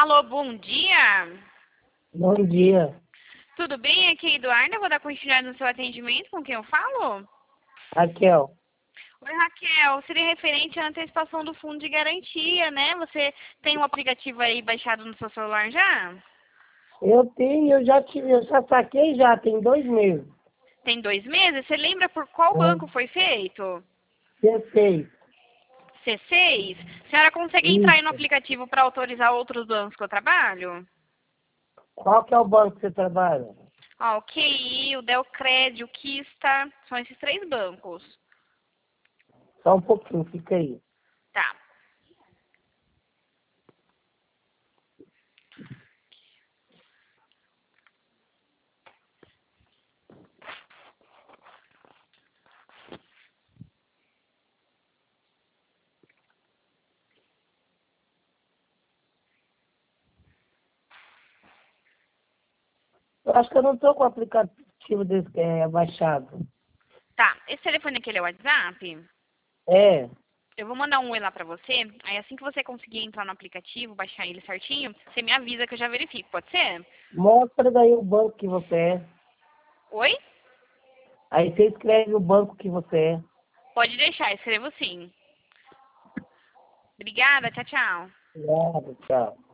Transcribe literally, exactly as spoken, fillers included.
Alô, bom dia. Bom dia, Tudo bem? Aqui é Eduardo. Eu vou dar continuidade no seu atendimento. Com quem eu falo? Raquel. Oi, Raquel. Seria referente à antecipação do fundo de garantia, né? Você tem um aplicativo aí baixado no seu celular já? Eu tenho, eu já tive, eu já saquei já, tem dois meses. Tem dois meses? Você lembra por qual banco É, foi feito? C seis. C seis? A senhora consegue entrar aí no Isso. aplicativo para autorizar outros bancos que eu trabalho? Qual que é o banco que você trabalha? Ó, o Q I, o Delcred, o Kista, são esses três bancos. Só um pouquinho, fica aí. Tá. Eu acho que eu não estou com o aplicativo desse, é, baixado. Tá. Esse telefone aqui ele é o WhatsApp? É, Eu vou mandar um oi lá pra você. Aí assim que você conseguir entrar no aplicativo, baixar ele certinho, você me avisa que eu já verifico. Pode ser? mostra daí o banco que você é. Oi? Aí você escreve o banco que você é. Pode deixar, escrevo sim. Obrigada, tchau, tchau. Obrigado, tchau.